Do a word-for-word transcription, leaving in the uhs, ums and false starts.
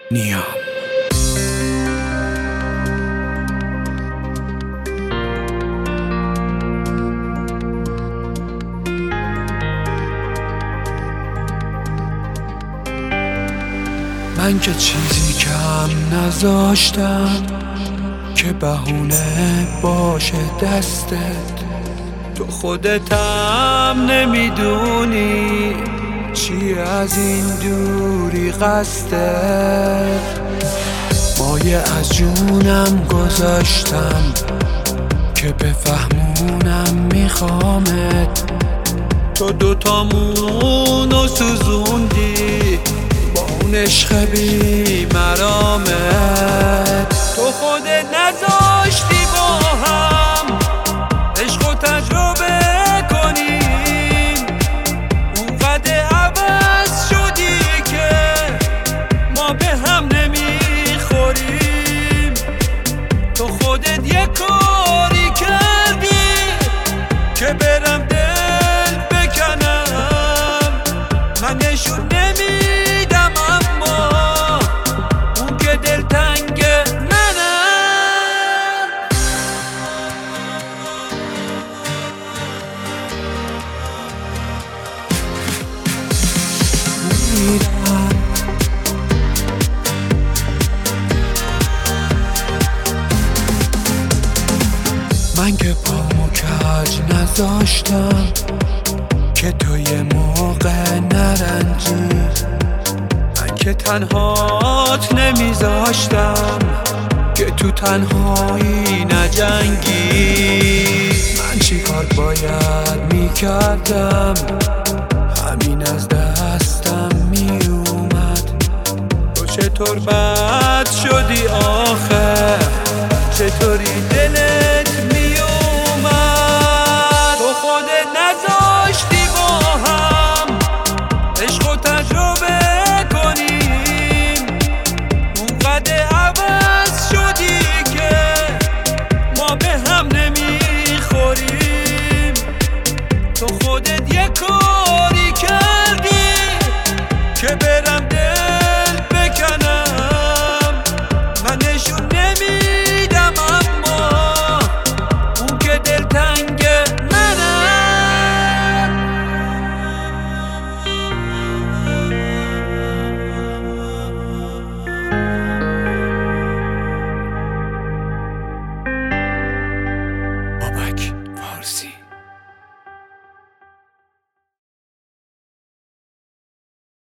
نیام. من که چیزی کم نذاشتم که بهونه باشه دستت، تو خودتم نمیدونی چی از این دوری قصدت. مایه از جونم گذاشتم که بفهمونم میخوامت، تو دوتامونو سوزوندی با اون عشق بی مرامت. تو خودت نذاشتی با هم عشق و تجربه کنیم، اونقدر عوض شدی که ما به هم نمیخوریم. تو خودت یه کاری کردی که برم دل بکنم، من نشون نمیدم اما اون که دلتنگ منم. من که پامو کج نذاشتم که تو یه موقع نرنجی، من که تنهات نمیذاشتم که تو تنهایی نجنگی. من چی کار باید میکردم، همین از دستم میومد. تو چطور بد شدی آخه، چطوری دلت میومد. تو خودت نذاشتی با هم عشق و تجربه کنیم، اونقدر عوض شدی که ما به هم نمیخوریم. تو خودت یه کاری کردی که برم